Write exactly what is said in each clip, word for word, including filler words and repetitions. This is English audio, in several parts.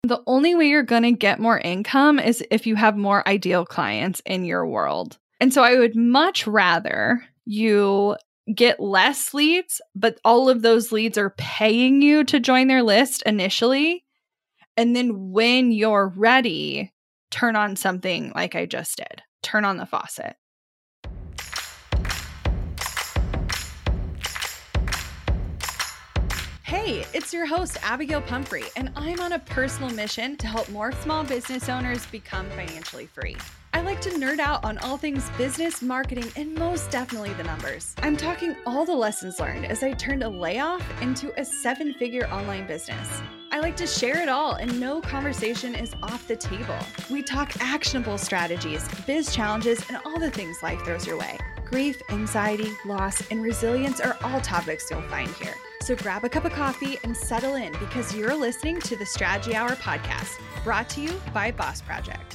The only way you're going to get more income is if you have more ideal clients in your world. And so I would much rather you get less leads, but all of those leads are paying you to join their list initially. And then when you're ready, turn on something like I just did. Turn on the faucet. Hey, it's your host, Abigail Pumphrey, and I'm on a personal mission to help more small business owners become financially free. I like to nerd out on all things business, marketing, and most definitely the numbers. I'm talking all the lessons learned as I turned a layoff into a seven-figure online business. I like to share it all, and no conversation is off the table. We talk actionable strategies, biz challenges, and all the things life throws your way. Grief, anxiety, loss, and resilience are all topics you'll find here. So grab a cup of coffee and settle in because you're listening to the Strategy Hour podcast, brought to you by Boss Project.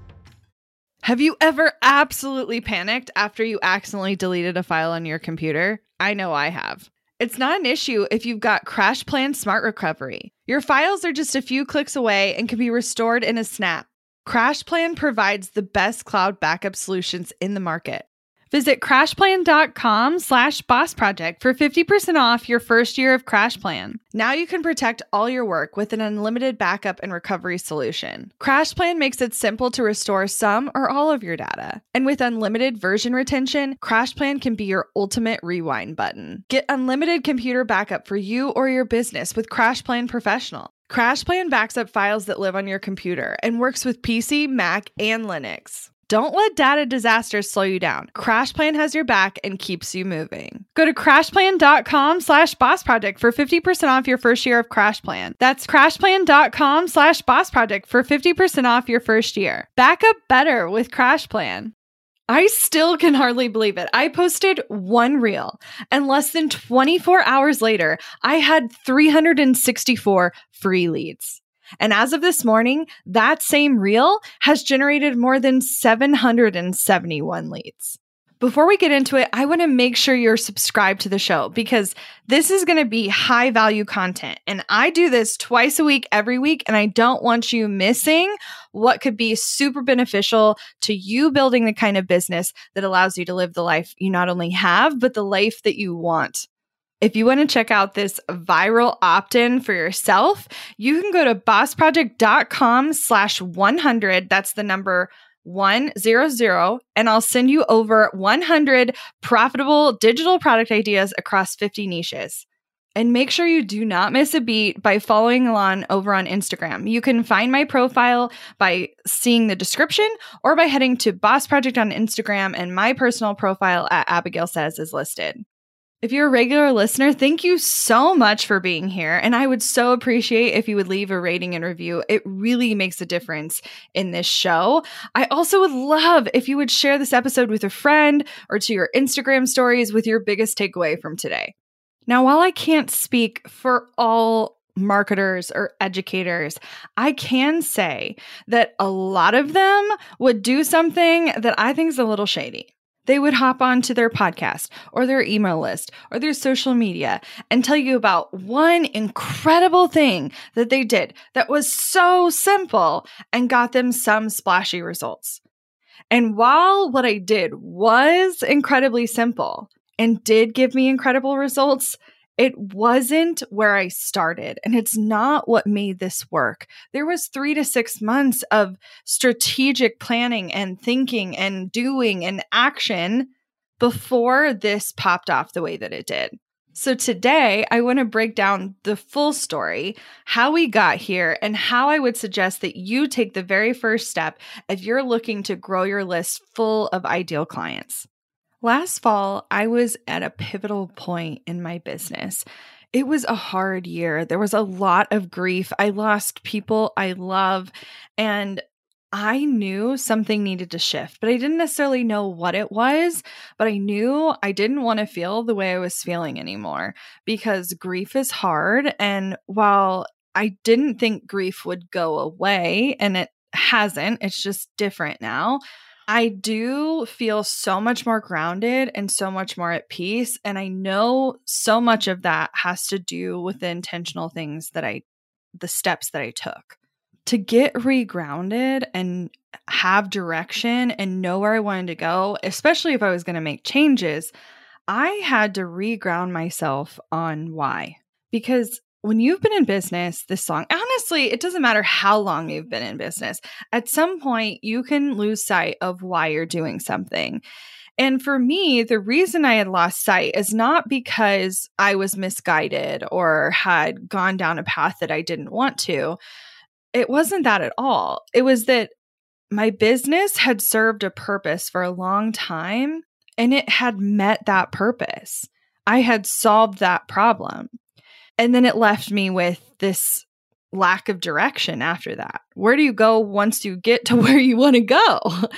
Have you ever absolutely panicked after you accidentally deleted a file on your computer? I know I have. It's not an issue if you've got CrashPlan Smart Recovery. Your files are just a few clicks away and can be restored in a snap. CrashPlan provides the best cloud backup solutions in the market. Visit crashplan.com slash boss project for fifty percent off your first year of CrashPlan. Now you can protect all your work with an unlimited backup and recovery solution. CrashPlan makes it simple to restore some or all of your data. And with unlimited version retention, CrashPlan can be your ultimate rewind button. Get unlimited computer backup for you or your business with CrashPlan Professional. CrashPlan backs up files that live on your computer and works with P C, Mac, and Linux. Don't let data disasters slow you down. CrashPlan has your back and keeps you moving. Go to crashplan.com slash boss project for fifty percent off your first year of CrashPlan. That's crashplan.com slash boss project for fifty percent off your first year. Back up better with CrashPlan. I still can hardly believe it. I posted one reel, and less than twenty-four hours later, I had three hundred sixty-four free leads. And as of this morning, that same reel has generated more than seven hundred seventy-one leads. Before we get into it, I want to make sure you're subscribed to the show because this is going to be high value content. And I do this twice a week, every week, and I don't want you missing what could be super beneficial to you building the kind of business that allows you to live the life you not only have, but the life that you want. If you want to check out this viral opt-in for yourself, you can go to bossproject.com slash 100. That's the number one hundred, and I'll send you over one hundred profitable digital product ideas across fifty niches. And make sure you do not miss a beat by following along over on Instagram. You can find my profile by seeing the description or by heading to Boss Project on Instagram, and my personal profile at Abigail Says is listed. If you're a regular listener, thank you so much for being here. And I would so appreciate if you would leave a rating and review. It really makes a difference in this show. I also would love if you would share this episode with a friend or to your Instagram stories with your biggest takeaway from today. Now, while I can't speak for all marketers or educators, I can say that a lot of them would do something that I think is a little shady. They would hop onto their podcast or their email list or their social media and tell you about one incredible thing that they did that was so simple and got them some splashy results. And while what I did was incredibly simple and did give me incredible results, it wasn't where I started, and it's not what made this work. There was three to six months of strategic planning and thinking and doing and action before this popped off the way that it did. So today, I want to break down the full story, how we got here, and how I would suggest that you take the very first step if you're looking to grow your list full of ideal clients. Last fall, I was at a pivotal point in my business. It was a hard year. There was a lot of grief. I lost people I love, and I knew something needed to shift, but I didn't necessarily know what it was, but I knew I didn't want to feel the way I was feeling anymore because grief is hard. And while I didn't think grief would go away, and it hasn't, it's just different now, I do feel so much more grounded and so much more at peace. And I know so much of that has to do with the intentional things that I, the steps that I took. to get regrounded and have direction and know where I wanted to go, especially if I was going to make changes, I had to reground myself on why. Because when you've been in business this long, honestly, it doesn't matter how long you've been in business. At some point, you can lose sight of why you're doing something. And for me, the reason I had lost sight is not because I was misguided or had gone down a path that I didn't want to. It wasn't that at all. It was that my business had served a purpose for a long time, and it had met that purpose. I had solved that problem. And then it left me with this lack of direction after that. Where do you go once you get to where you want to go?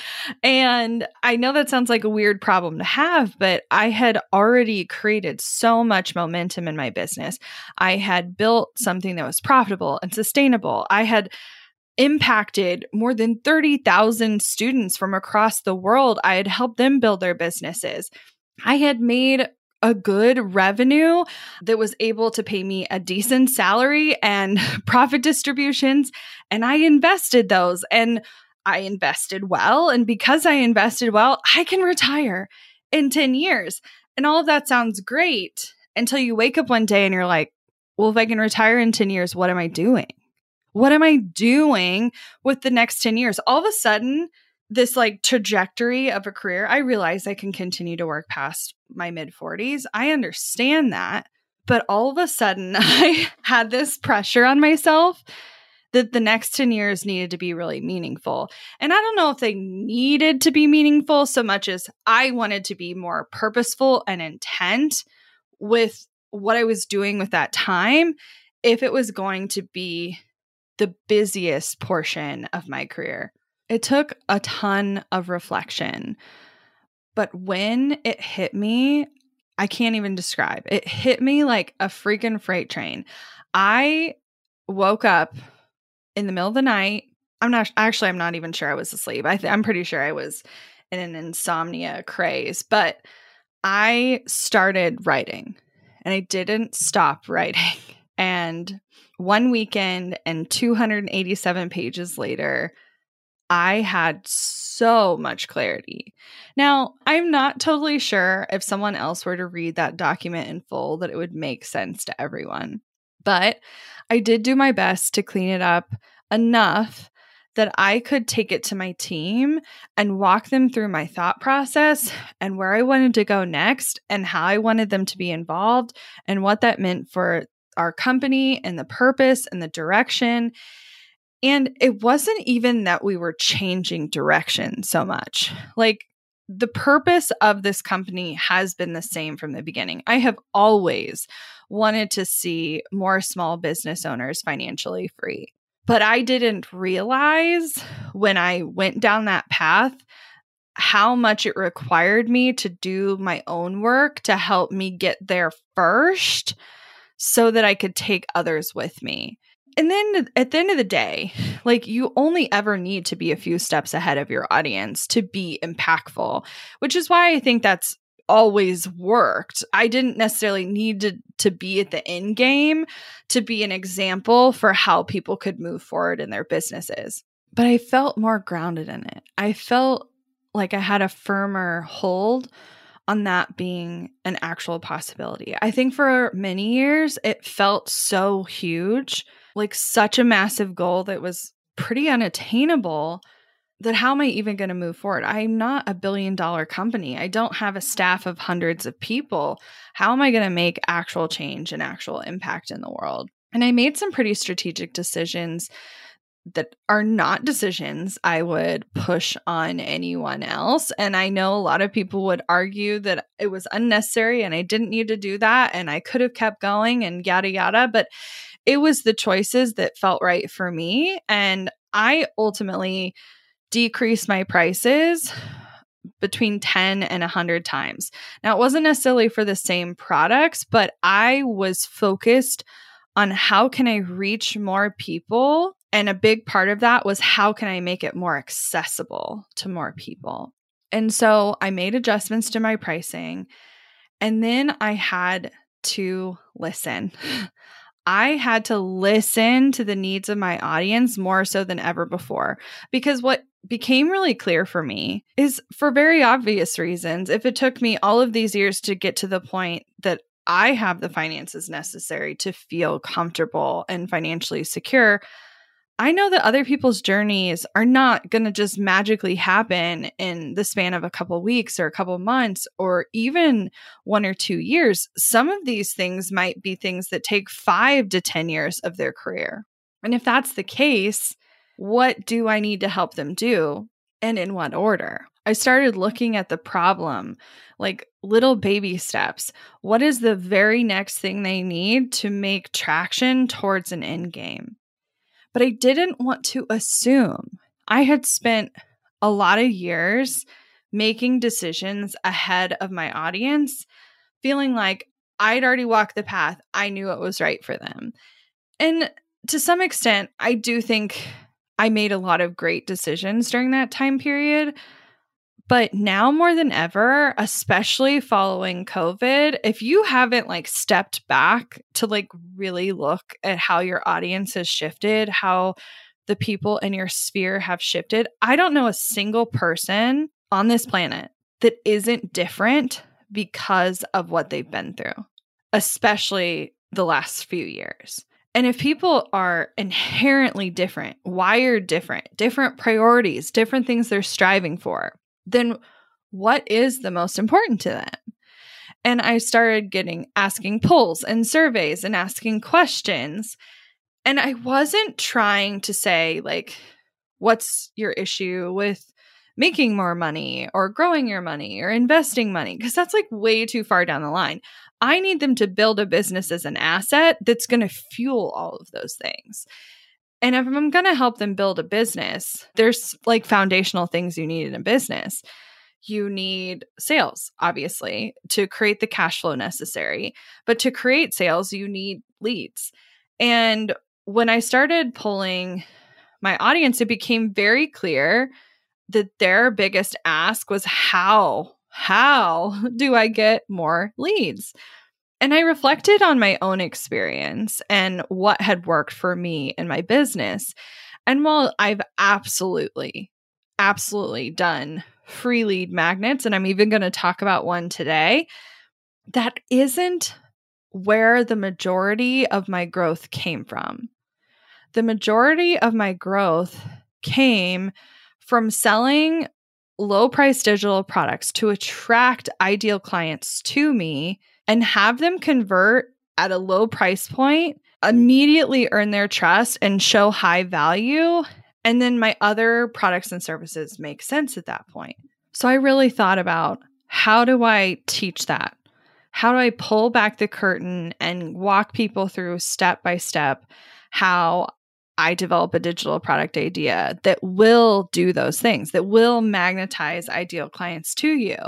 And I know that sounds like a weird problem to have, but I had already created so much momentum in my business. I had built something that was profitable and sustainable. I had impacted more than thirty thousand students from across the world. I had helped them build their businesses. I had made a good revenue that was able to pay me a decent salary and profit distributions. And I invested those and I invested well. And because I invested well, I can retire in ten years. And all of that sounds great until you wake up one day and you're like, well, if I can retire in ten years, what am I doing? What am I doing with the next ten years? All of a sudden, this like trajectory of a career, I realize I can continue to work past my mid forties. I understand that. But all of a sudden, I had this pressure on myself that the next ten years needed to be really meaningful. And I don't know if they needed to be meaningful so much as I wanted to be more purposeful and intent with what I was doing with that time if it was going to be the busiest portion of my career. It took a ton of reflection, but when it hit me, I can't even describe. It hit me like a freaking freight train. I woke up in the middle of the night. I'm not, actually, I'm not even sure I was asleep. I th- I'm pretty sure I was in an insomnia craze, but I started writing and I didn't stop writing. And one weekend and two hundred eighty-seven pages later, I had so much clarity. Now, I'm not totally sure if someone else were to read that document in full that it would make sense to everyone. But I did do my best to clean it up enough that I could take it to my team and walk them through my thought process and where I wanted to go next and how I wanted them to be involved and what that meant for our company and the purpose and the direction. And it wasn't even that we were changing direction so much. Like the purpose of this company has been the same from the beginning. I have always wanted to see more small business owners financially free. But I didn't realize when I went down that path how much it required me to do my own work to help me get there first so that I could take others with me. And then at the end of the day, like you only ever need to be a few steps ahead of your audience to be impactful, which is why I think that's always worked. I didn't necessarily need to, to be at the end game to be an example for how people could move forward in their businesses. But I felt more grounded in it. I felt like I had a firmer hold on that being an actual possibility. I think for many years, it felt so huge, like such a massive goal that was pretty unattainable, that how am I even going to move forward? I'm not a billion dollar company. I don't have a staff of hundreds of people. How am I going to make actual change and actual impact in the world? And I made some pretty strategic decisions that are not decisions I would push on anyone else. And I know a lot of people would argue that it was unnecessary and I didn't need to do that and I could have kept going and yada, yada. But it was the choices that felt right for me. And I ultimately decreased my prices between ten and one hundred times. Now, it wasn't necessarily for the same products, but I was focused on how can I reach more people. And a big part of that was how can I make it more accessible to more people? And so I made adjustments to my pricing. And then I had to listen. I had to listen to the needs of my audience more so than ever before. Because what became really clear for me is, for very obvious reasons, if it took me all of these years to get to the point that I have the finances necessary to feel comfortable and financially secure, I know that other people's journeys are not going to just magically happen in the span of a couple weeks or a couple months or even one or two years. Some of these things might be things that take five to ten years of their career. And if that's the case, what do I need to help them do, and in what order? I started looking at the problem like little baby steps. What is the very next thing they need to make traction towards an end game? But I didn't want to assume. I had spent a lot of years making decisions ahead of my audience, feeling like I'd already walked the path. I knew what was right for them. And to some extent, I do think I made a lot of great decisions during that time period. But now more than ever, especially following COVID, if you haven't like stepped back to like really look at how your audience has shifted, how the people in your sphere have shifted, I don't know a single person on this planet that isn't different because of what they've been through, especially the last few years. And if people are inherently different, wired different, different priorities, different things they're striving for, then what is the most important to them? And I started getting asking polls and surveys and asking questions. And I wasn't trying to say, like, what's your issue with making more money or growing your money or investing money? Because that's like way too far down the line. I need them to build a business as an asset that's going to fuel all of those things. And if I'm going to help them build a business, there's like foundational things you need in a business. You need sales, obviously, to create the cash flow necessary. But to create sales, you need leads. And when I started polling my audience, it became very clear that their biggest ask was, how, how do I get more leads? And I reflected on my own experience and what had worked for me in my business. And while I've absolutely, absolutely done free lead magnets, and I'm even going to talk about one today, that isn't where the majority of my growth came from. The majority of my growth came from selling low-price digital products to attract ideal clients to me and have them convert at a low price point, immediately earn their trust and show high value. And then my other products and services make sense at that point. So I really thought about, how do I teach that? How do I pull back the curtain and walk people through step by step how I develop a digital product idea that will do those things, that will magnetize ideal clients to you?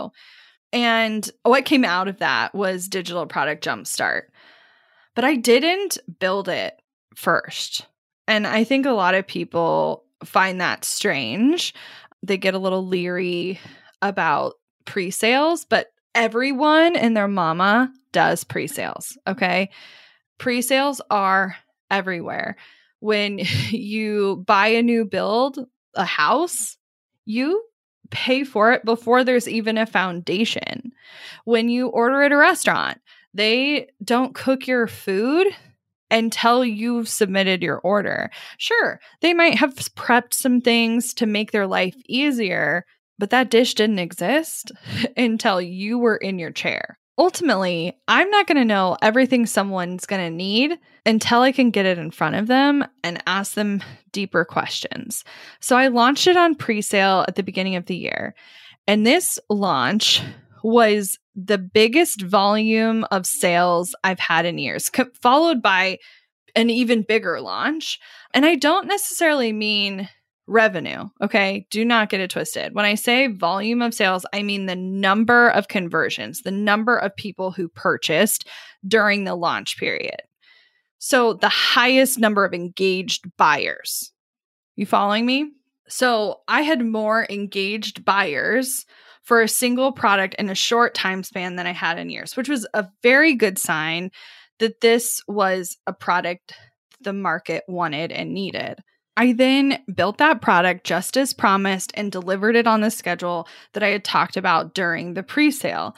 And what came out of that was Digital Product Jumpstart. But I didn't build it first. And I think a lot of people find that strange. They get a little leery about pre-sales, but everyone and their mama does pre-sales, okay? Pre-sales are everywhere. When you buy a new build, a house, you pay for it before there's even a foundation. When you order at a restaurant, they don't cook your food until you've submitted your order. Sure, they might have prepped some things to make their life easier, but that dish didn't exist until you were in your chair. Ultimately, I'm not going to know everything someone's going to need until I can get it in front of them and ask them deeper questions. So I launched it on pre-sale at the beginning of the year. And this launch was the biggest volume of sales I've had in years, co- followed by an even bigger launch. And I don't necessarily mean revenue, okay? Do not get it twisted. When I say volume of sales, I mean the number of conversions, the number of people who purchased during the launch period. So the highest number of engaged buyers. You following me? So I had more engaged buyers for a single product in a short time span than I had in years, which was a very good sign that this was a product the market wanted and needed. I then built that product just as promised and delivered it on the schedule that I had talked about during the pre-sale.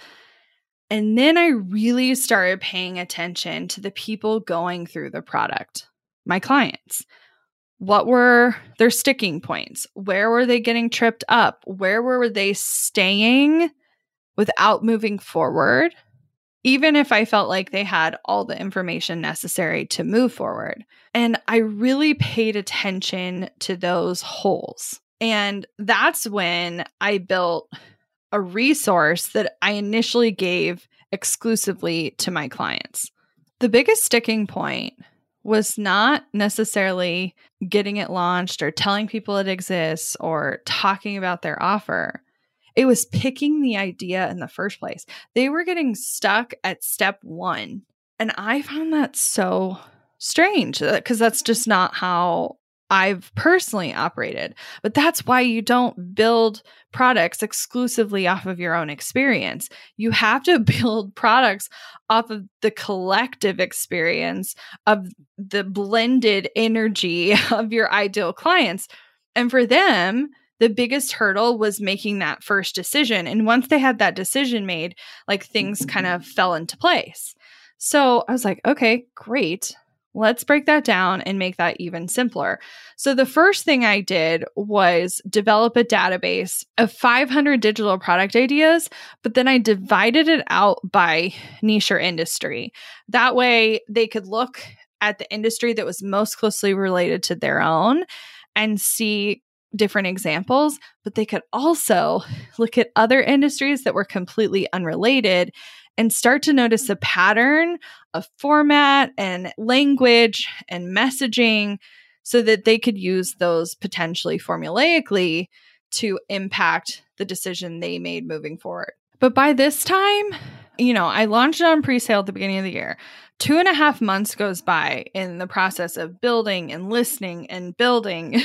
And then I really started paying attention to the people going through the product, my clients. What were their sticking points? Where were they getting tripped up? Where were they staying without moving forward? Even if I felt like they had all the information necessary to move forward. And I really paid attention to those holes. And that's when I built a resource that I initially gave exclusively to my clients. The biggest sticking point was not necessarily getting it launched or telling people it exists or talking about their offer. It was picking the idea in the first place. They were getting stuck at step one. And I found that so strange because that's just not how I've personally operated. But that's why you don't build products exclusively off of your own experience. You have to build products off of the collective experience of the blended energy of your ideal clients. And for them, the biggest hurdle was making that first decision. And once they had that decision made, like things kind of fell into place. So I was like, okay, great. Let's break that down and make that even simpler. So the first thing I did was develop a database of five hundred digital product ideas, but then I divided it out by niche or industry. That way they could look at the industry that was most closely related to their own and see different examples, but they could also look at other industries that were completely unrelated and start to notice a pattern of format and language and messaging so that they could use those potentially formulaically to impact the decision they made moving forward. But by this time, you know, I launched it on pre-sale at the beginning of the year. Two and a half months goes by in the process of building and listening and building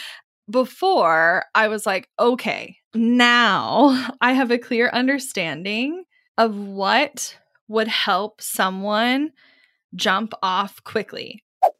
before I was like, okay, now I have a clear understanding of what would help someone jump off quickly.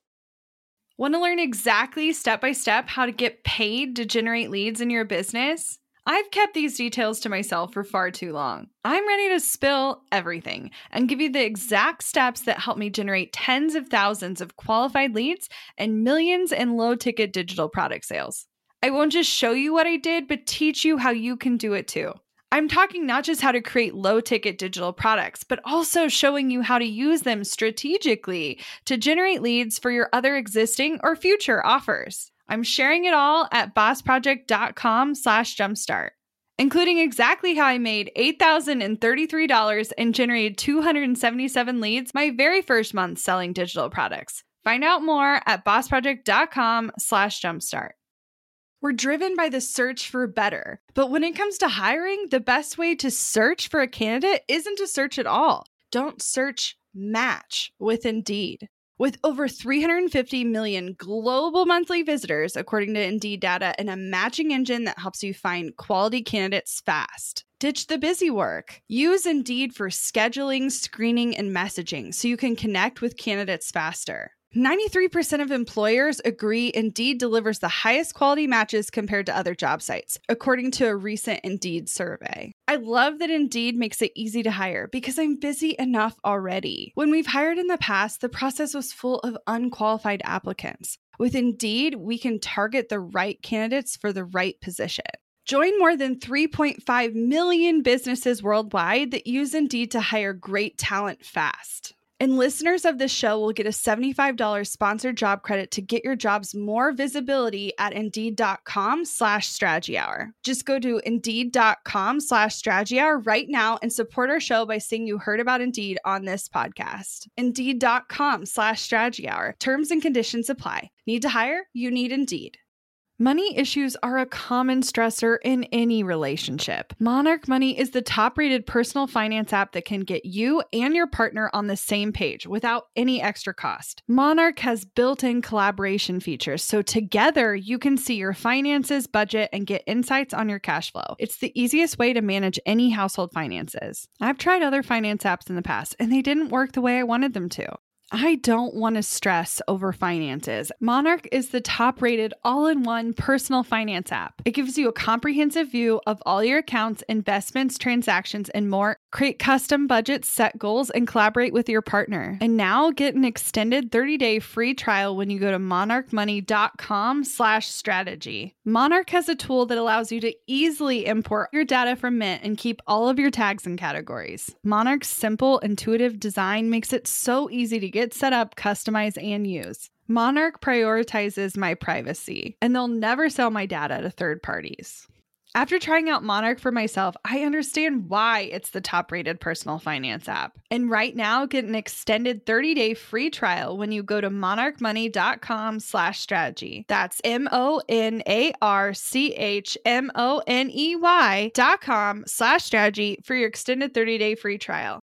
Want to learn exactly step by step how to get paid to generate leads in your business? I've kept these details to myself for far too long. I'm ready to spill everything and give you the exact steps that help me generate tens of thousands of qualified leads and millions in low-ticket digital product sales. I won't just show you what I did, but teach you how you can do it too. I'm talking not just how to create low-ticket digital products, but also showing you how to use them strategically to generate leads for your other existing or future offers. I'm sharing it all at bossproject.com slash jumpstart, including exactly how I made eight thousand thirty-three dollars and generated two hundred seventy-seven leads my very first month selling digital products. Find out more at bossproject.com slash jumpstart. We're driven by the search for better. But when it comes to hiring, the best way to search for a candidate isn't to search at all. Don't search, match with Indeed. With over three hundred fifty million global monthly visitors, according to Indeed data, and a matching engine that helps you find quality candidates fast. Ditch the busy work. Use Indeed for scheduling, screening, and messaging so you can connect with candidates faster. ninety-three percent of employers agree Indeed delivers the highest quality matches compared to other job sites, according to a recent Indeed survey. I love that Indeed makes it easy to hire because I'm busy enough already. When we've hired in the past, the process was full of unqualified applicants. With Indeed, we can target the right candidates for the right position. Join more than three point five million businesses worldwide that use Indeed to hire great talent fast. And listeners of this show will get a seventy-five dollars sponsored job credit to get your jobs more visibility at Indeed.com slash strategy hour. Just go to Indeed.com slash strategy hour right now and support our show by saying you heard about Indeed on this podcast. Indeed.com slash strategy hour. Terms and conditions apply. Need to hire? You need Indeed. Money issues are a common stressor in any relationship. Monarch Money is the top-rated personal finance app that can get you and your partner on the same page without any extra cost. Monarch has built-in collaboration features, so together you can see your finances, budget, and get insights on your cash flow. It's the easiest way to manage any household finances. I've tried other finance apps in the past, and they didn't work the way I wanted them to. I don't want to stress over finances. Monarch is the top-rated all-in-one personal finance app. It gives you a comprehensive view of all your accounts, investments, transactions, and more. Create custom budgets, set goals, and collaborate with your partner. And now get an extended thirty-day free trial when you go to monarchmoney.com slash strategy. Monarch has a tool that allows you to easily import your data from Mint and keep all of your tags and categories. Monarch's simple, intuitive design makes it so easy to get set up, customize, and use. Monarch prioritizes my privacy, and they'll never sell my data to third parties. After trying out Monarch for myself, I understand why it's the top-rated personal finance app. And right now, get an extended thirty-day free trial when you go to monarchmoney.com slash strategy. That's M-O-N-A-R-C-H-M-O-N-E-Y dot com slash strategy for your extended thirty-day free trial.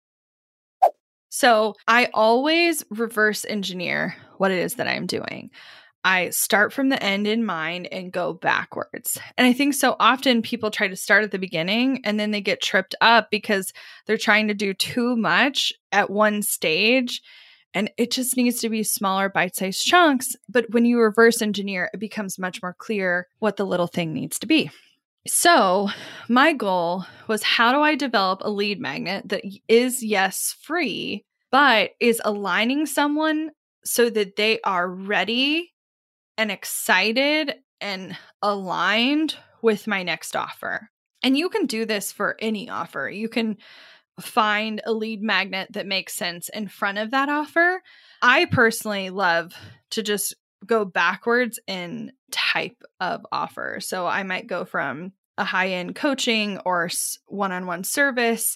So I always reverse engineer what it is that I'm doing. I start from the end in mind and go backwards. And I think so often people try to start at the beginning and then they get tripped up because they're trying to do too much at one stage. And it just needs to be smaller bite-sized chunks. But when you reverse engineer, it becomes much more clear what the little thing needs to be. So my goal was, how do I develop a lead magnet that is, yes, free, but is aligning someone so that they are ready and excited and aligned with my next offer. And you can do this for any offer. You can find a lead magnet that makes sense in front of that offer. I personally love to just go backwards in type of offer. So I might go from a high-end coaching or one-on-one service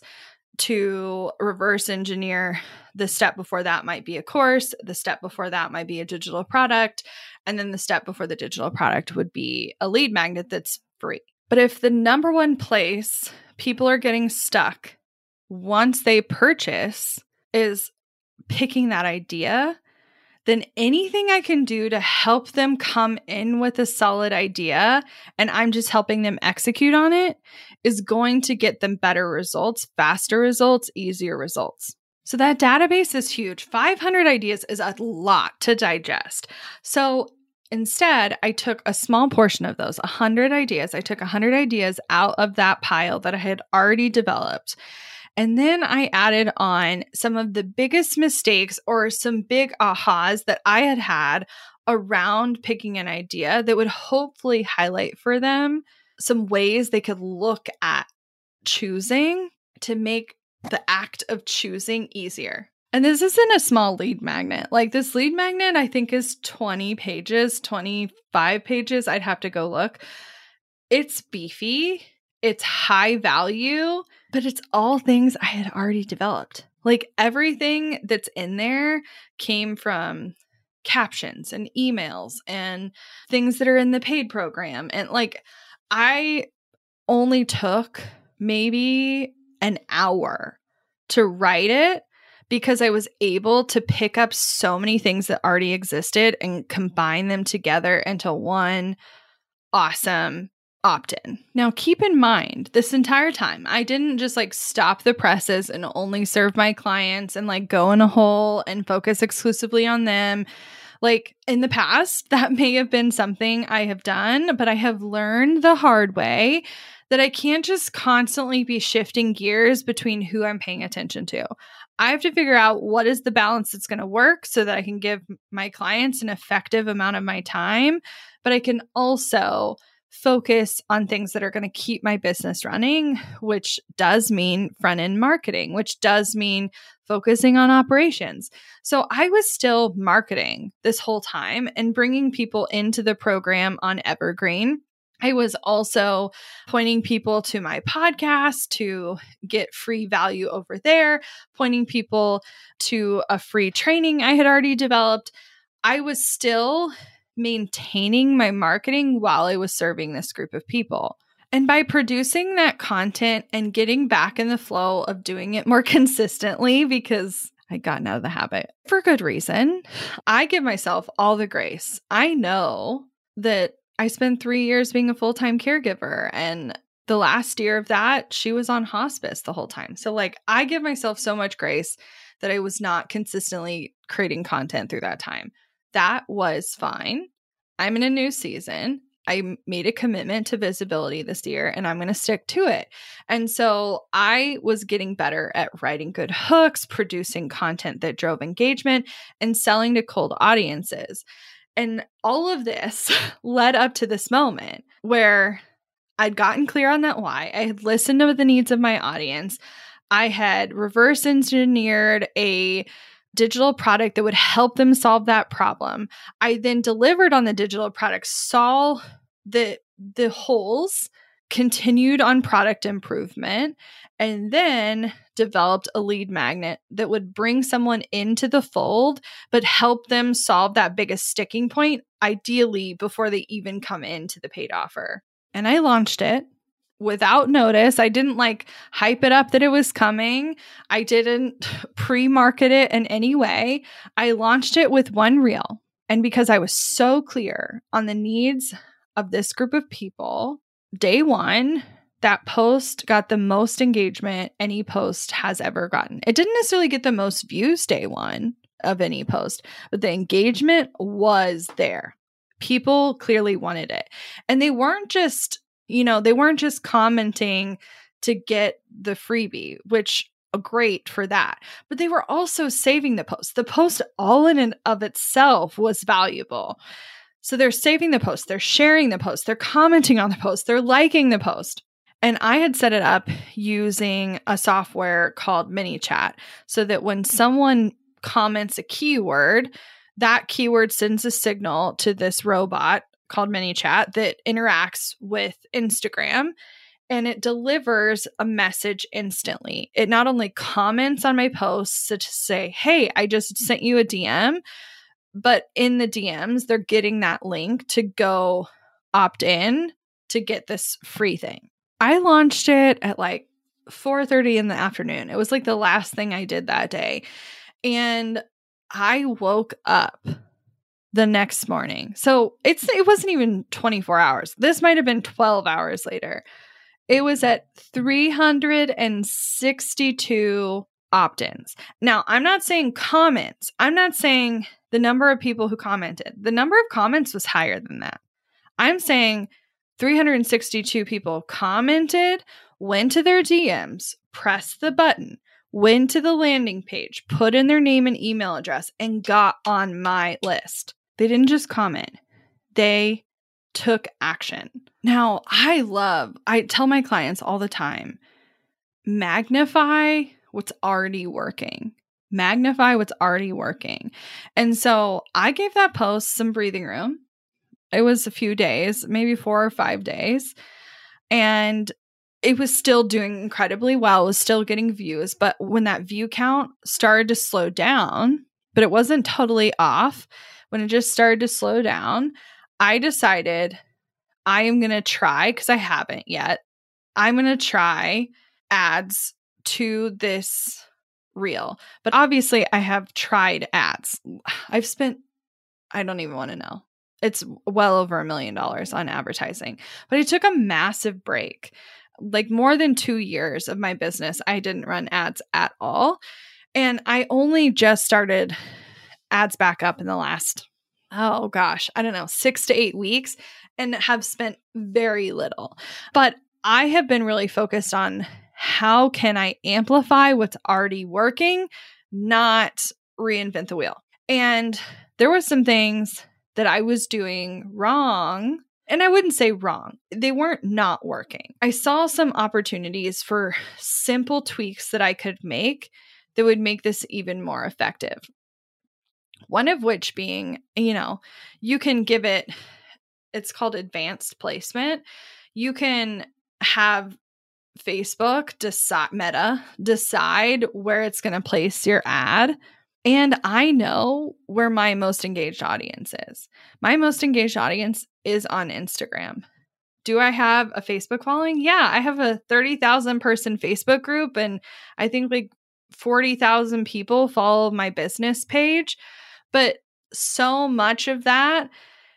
to reverse engineer. The step before that might be a course. The step before that might be a digital product. And then the step before the digital product would be a lead magnet that's free. But if the number one place people are getting stuck once they purchase is picking that idea, then anything I can do to help them come in with a solid idea and I'm just helping them execute on it is going to get them better results, faster results, easier results. So that database is huge. five hundred ideas is a lot to digest. So instead, I took a small portion of those, one hundred ideas. I took one hundred ideas out of that pile that I had already developed. And then I added on some of the biggest mistakes or some big ahas that I had had around picking an idea that would hopefully highlight for them some ways they could look at choosing to make the act of choosing easier. And this isn't a small lead magnet. Like this lead magnet, I think is twenty pages, twenty-five pages. I'd have to go look. It's beefy. It's high value, but it's all things I had already developed. Like everything that's in there came from captions and emails and things that are in the paid program. And like I only took maybe an hour to write it because I was able to pick up so many things that already existed and combine them together into one awesome opt-in. Now, keep in mind, this entire time, I didn't just like stop the presses and only serve my clients and like go in a hole and focus exclusively on them. Like in the past, that may have been something I have done, but I have learned the hard way that I can't just constantly be shifting gears between who I'm paying attention to. I have to figure out what is the balance that's going to work so that I can give my clients an effective amount of my time, but I can also focus on things that are going to keep my business running, which does mean front-end marketing, which does mean focusing on operations. So I was still marketing this whole time and bringing people into the program on Evergreen. I was also pointing people to my podcast to get free value over there, pointing people to a free training I had already developed. I was still maintaining my marketing while I was serving this group of people. And by producing that content and getting back in the flow of doing it more consistently, because I'd gotten out of the habit for good reason, I give myself all the grace. I know that I spent three years being a full-time caregiver, and the last year of that, she was on hospice the whole time. So like I give myself so much grace that I was not consistently creating content through that time. That was fine. I'm in a new season. I made a commitment to visibility this year and I'm going to stick to it. And so I was getting better at writing good hooks, producing content that drove engagement, and selling to cold audiences. And all of this led up to this moment where I'd gotten clear on that why. I had listened to the needs of my audience. I had reverse engineered a digital product that would help them solve that problem. I then delivered on the digital product, saw the the holes, continued on product improvement, and then developed a lead magnet that would bring someone into the fold, but help them solve that biggest sticking point, ideally before they even come into the paid offer. And I launched it without notice. I didn't like hype it up that it was coming. I didn't pre-market it in any way. I launched it with one reel. And because I was so clear on the needs of this group of people, day one, that post got the most engagement any post has ever gotten. It didn't necessarily get the most views day one of any post, but the engagement was there. People clearly wanted it. And they weren't just, you know, they weren't just commenting to get the freebie, which great for that, but they were also saving the post. The post all in and of itself was valuable. So they're saving the post, they're sharing the post, they're commenting on the post, they're liking the post. And I had set it up using a software called ManyChat so that when someone comments a keyword, that keyword sends a signal to this robot called ManyChat that interacts with Instagram, and it delivers a message instantly. It not only comments on my posts to say, hey, I just sent you a D M, but in the D Ms, they're getting that link to go opt in to get this free thing. I launched it at like four thirty in the afternoon. It was like the last thing I did that day. And I woke up the next morning. So it's it wasn't even twenty-four hours. This might have been twelve hours later. It was at three hundred sixty-two opt-ins. Now, I'm not saying comments. I'm not saying the number of people who commented. The number of comments was higher than that. I'm saying three hundred sixty-two people commented, went to their D Ms, pressed the button, went to the landing page, put in their name and email address, and got on my list. They didn't just comment. They took action. Now, I love, I tell my clients all the time, magnify what's already working. Magnify what's already working. And so I gave that post some breathing room. It was a few days, maybe four or five days. And it was still doing incredibly well. It was still getting views. But when that view count started to slow down, but it wasn't totally off, when it just started to slow down, I decided I am going to try, because I haven't yet, I'm going to try ads to this reel. But obviously I have tried ads. I've spent, I don't even want to know. It's well over a million dollars on advertising. But I took a massive break. Like more than two years of my business, I didn't run ads at all. And I only just started ads back up in the last, oh gosh, I don't know, six to eight weeks and have spent very little. But I have been really focused on how can I amplify what's already working, not reinvent the wheel. And there were some things that I was doing wrong. And I wouldn't say wrong. They weren't not working. I saw some opportunities for simple tweaks that I could make that would make this even more effective. One of which being, you know, you can give it, it's called advanced placement. You can have Facebook decide, Meta decide where it's going to place your ad. And I know where my most engaged audience is. My most engaged audience is on Instagram. Do I have a Facebook following? Yeah, I have a thirty thousand person Facebook group, and I think like forty thousand people follow my business page. But so much of that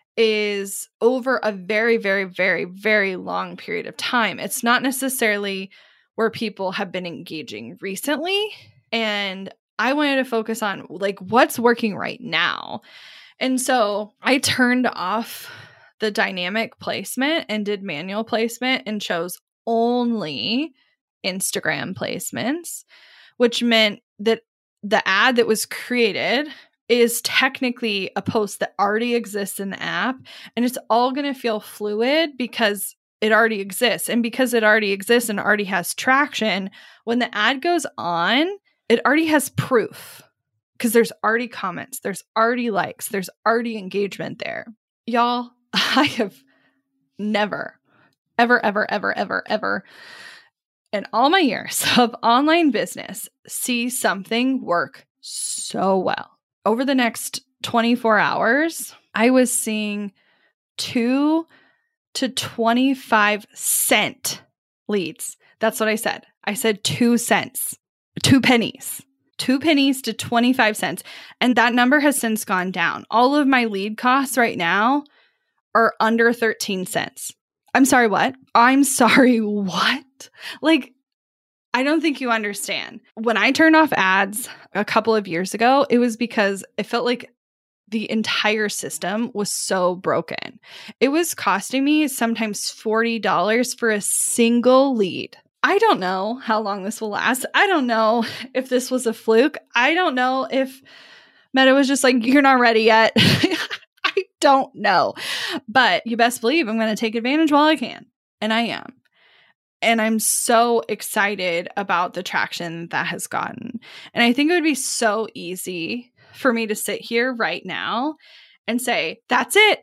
is over a very, very, very, very long period of time. It's not necessarily where people have been engaging recently. And I wanted to focus on like what's working right now. And so I turned off the dynamic placement and did manual placement and chose only Instagram placements, which meant that the ad that was created is technically a post that already exists in the app, and it's all going to feel fluid because it already exists. And because it already exists and already has traction, when the ad goes on, it already has proof because there's already comments, there's already likes, there's already engagement there. Y'all, I have never, ever, ever, ever, ever, ever in all my years of online business see something work so well. Over the next twenty-four hours, I was seeing two to twenty-five cent leads. That's what I said. I said two cents, two pennies, two pennies to twenty-five cents. And that number has since gone down. All of my lead costs right now are under thirteen cents. I'm sorry, what? I'm sorry, what? Like, I don't think you understand. When I turned off ads a couple of years ago, it was because it felt like the entire system was so broken. It was costing me sometimes forty dollars for a single lead. I don't know how long this will last. I don't know if this was a fluke. I don't know if Meta was just like, you're not ready yet. I don't know. But you best believe I'm going to take advantage while I can. And I am. And I'm so excited about the traction that has gotten. And I think it would be so easy for me to sit here right now and say, that's it.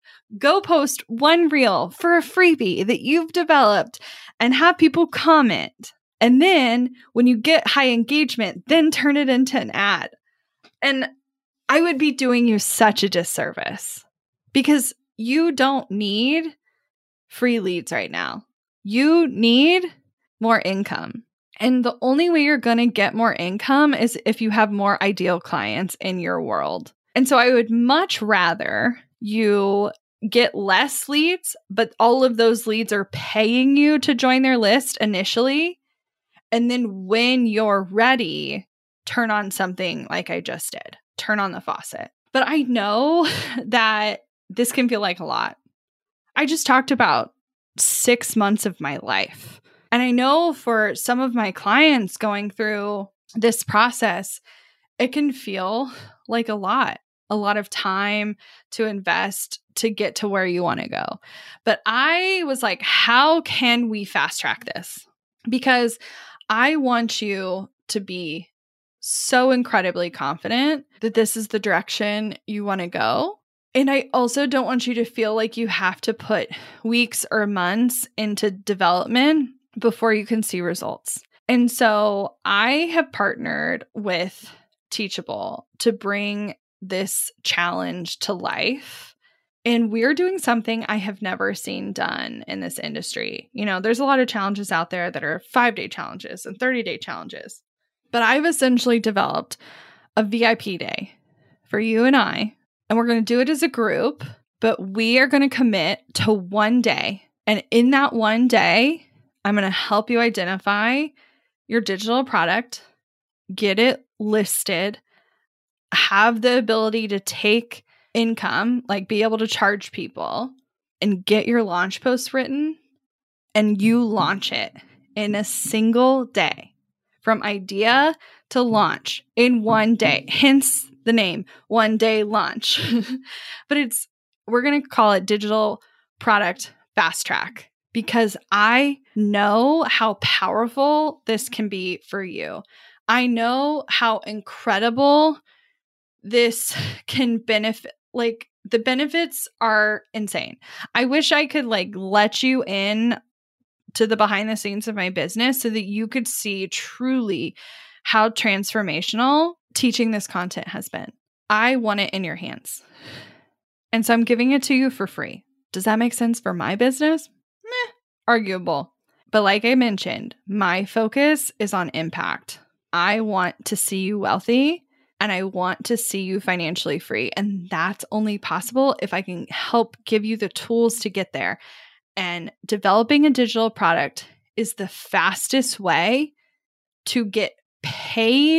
Go post one reel for a freebie that you've developed and have people comment. And then when you get high engagement, then turn it into an ad. And I would be doing you such a disservice because you don't need free leads right now. You need more income. And the only way you're going to get more income is if you have more ideal clients in your world. And so I would much rather you get less leads, but all of those leads are paying you to join their list initially. And then when you're ready, turn on something like I just did. Turn on the faucet. But I know that this can feel like a lot. I just talked about six months of my life. And I know for some of my clients going through this process, it can feel like a lot, a lot of time to invest to get to where you want to go. But I was like, how can we fast track this? Because I want you to be so incredibly confident that this is the direction you want to go. And I also don't want you to feel like you have to put weeks or months into development before you can see results. And so I have partnered with Teachable to bring this challenge to life. And we're doing something I have never seen done in this industry. You know, there's a lot of challenges out there that are five-day challenges and thirty-day challenges. But I've essentially developed a V I P day for you and I. And we're going to do it as a group, but we are going to commit to one day. And in that one day, I'm going to help you identify your digital product, get it listed, have the ability to take income, like be able to charge people, and get your launch post written, and you launch it in a single day, from idea to launch in one day. Hence the name, One Day Launch. But it's, we're going to call it Digital Product Fast Track, because I know how powerful this can be for you. I know how incredible this can benefit. Like, the benefits are insane. I wish I could like let you in to the behind the scenes of my business so that you could see truly how transformational teaching this content has been. I want it in your hands. And so I'm giving it to you for free. Does that make sense for my business? Meh, arguable. But like I mentioned, my focus is on impact. I want to see you wealthy and I want to see you financially free. And that's only possible if I can help give you the tools to get there. And developing a digital product is the fastest way to get paid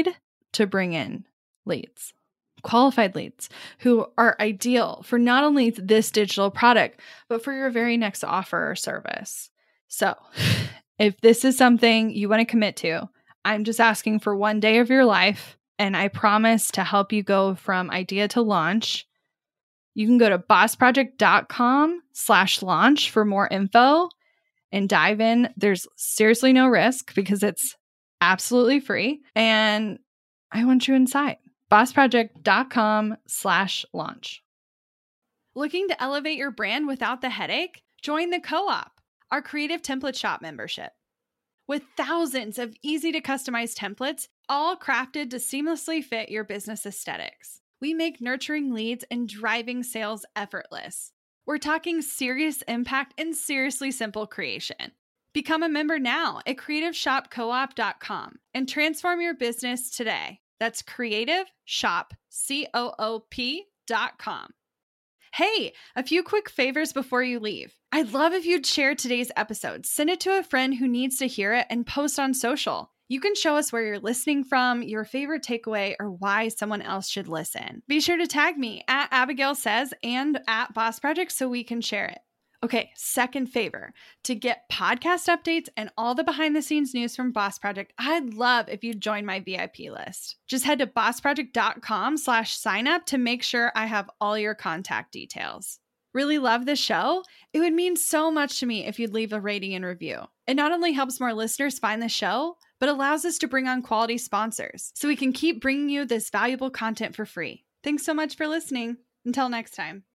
to bring in leads, qualified leads who are ideal for not only this digital product, but for your very next offer or service. So if this is something you want to commit to, I'm just asking for one day of your life, and I promise to help you go from idea to launch. You can go to bossproject.com slash launch for more info and dive in. There's seriously no risk because it's absolutely free. And I want you inside. bossproject.com slash launch. Looking to elevate your brand without the headache? Join the Co-op, our creative template shop membership. With thousands of easy to customize templates, all crafted to seamlessly fit your business aesthetics, we make nurturing leads and driving sales effortless. We're talking serious impact and seriously simple creation. Become a member now at creative shop co op dot com and transform your business today. That's creative shop coop dot com. Hey, a few quick favors before you leave. I'd love if you'd share today's episode, send it to a friend who needs to hear it, and post on social. You can show us where you're listening from, your favorite takeaway, or why someone else should listen. Be sure to tag me at Abigail Says and at Boss Project so we can share it. Okay, second favor. To get podcast updates and all the behind the scenes news from Boss Project, I'd love if you'd join my V I P list. Just head to bossproject.com slash sign up to make sure I have all your contact details. Really love the show? It would mean so much to me if you'd leave a rating and review. It not only helps more listeners find the show, but allows us to bring on quality sponsors so we can keep bringing you this valuable content for free. Thanks so much for listening. Until next time.